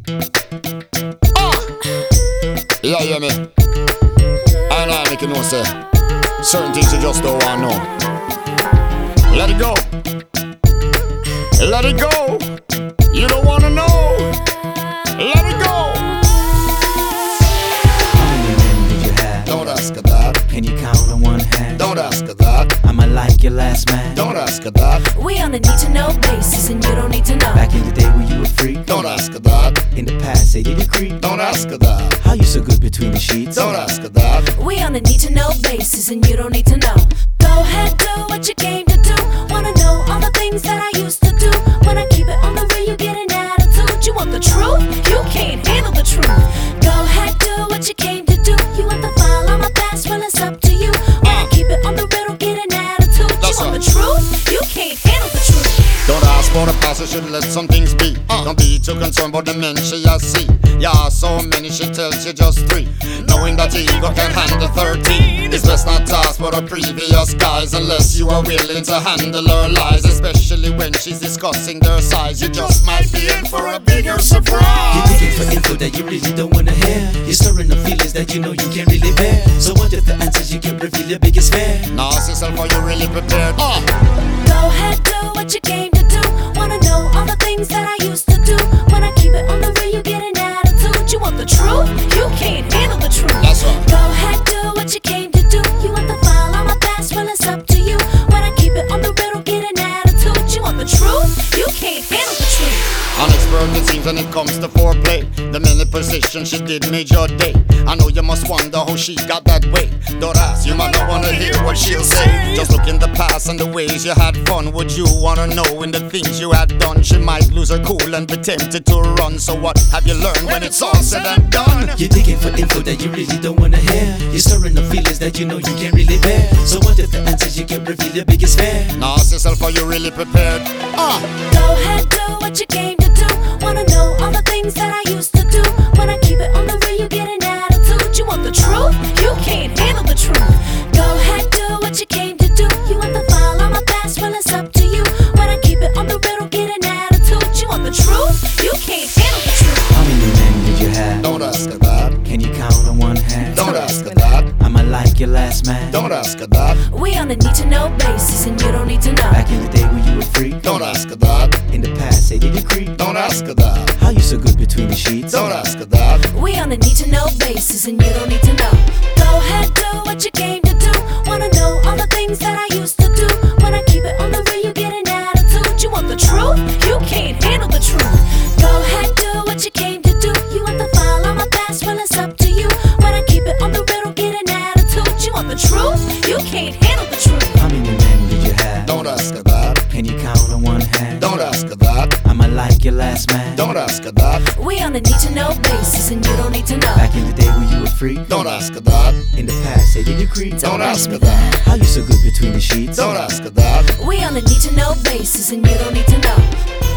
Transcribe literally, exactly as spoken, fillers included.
Ah! Yeah, hear me? And I make you know, say certain things you just don't want to know. Let it go. Let it go. You don't want to know. Let it go. How many men did you have? Don't ask her that. Can you count on one hand? Don't ask her that. Am I like your last man? Don't ask her that. We on a need to know basis, and you don't need to know. Back in the day when you were free. Don't ask her that. In the past, say did you creep? Don't ask her that. How you so good between the sheets? Don't ask her that. We on a need to know basis, and you don't need to know. Go ahead, do what you came to do. Wanna know all the things that I used to do? When I keep it on the real, you get an attitude. You want the truth? You can't handle the truth. Go ahead, do what you came to do. You want the file on my past? Well, it's up to you. When I keep it on the real, get an attitude. You That's want right. the truth? You can't handle the truth. Don't ask for the past, you should let some things be. uh. Don't be too concerned about the men she has see. Yeah, so many she tells you just three. Knowing that your ego can handle thirteen. It's best not to ask for the previous guys unless you are willing to handle her lies. Especially when she's discussing their size. You just might be in for a bigger surprise. You're digging for info that you really don't wanna hear. You're stirring up feelings that you know you can't really bear. So what if the answers you get reveal your biggest fear? Now ask yourself, are you really prepared? Uh. Go ahead, do what you came to do. Wanna know all the things that I used to do? When I keep it on the real, you get an attitude. You want the truth? You can't handle the truth. That's right. Go ahead, do what you came to do. You want the file on my past? Well, it's up to you. When I keep it on the real, get an attitude. You want the truth? You can't handle the truth. An expert it seems when it comes to foreplay. The many positions she did made your day. I know you must wonder how she got that way. Don't ask, you might not wanna hear what she'll say. Just look in the past and the ways you had fun. Would you wanna know in the things you had done? She might lose her cool and be tempted to run. So what have you learned when it's all said and done? You're digging for info that you really don't wanna hear. You're stirring up feelings that you know you can't really bear. So what if the answers you get reveal your biggest fear? Now ask yourself, are you really prepared? Uh. Go ahead, do what you came to do. Wanna know all the things that I used to do? When I keep it on the real, you get an attitude. You want the truth? You can't handle the truth. Go ahead, do what you came to do. You want the file on my past? Well, it's up to you. When I keep it on the real, get an attitude. You want the truth? You can't handle the truth. How many men did you have? Don't ask her that. Can you count on one hand? Don't ask her that. Am I like your last man? Don't ask her that. We on a need to know basis, and you don't need to know. Back in the day when you were free. Don't ask her that. In the past, say did you creep? Don't ask her that. How you so good between the sheets? Don't ask her that. We on a need to know basis, and you don't need to know. Go ahead, do what you came to do. Wanna know all the things that I used to do? When I keep it on the real, you get an attitude. You want the truth? You can't handle the truth. Go ahead, do what you came to do. You want the file on my past? Well, it's up to you. When I keep it on the real, get an attitude. You want the truth? You can't handle the truth. How many men did you have? Don't ask her that. Can you count on one hand? Don't ask her that. Am I like your last man? Don't ask her that. We on a need to know basis, and you don't need to know. Back in the day when you were free. Don't ask her that. In the past, say did you creep? Don't ask her that. How you so good between the sheets? Don't ask her that. We on a need to know basis, and you don't need to know.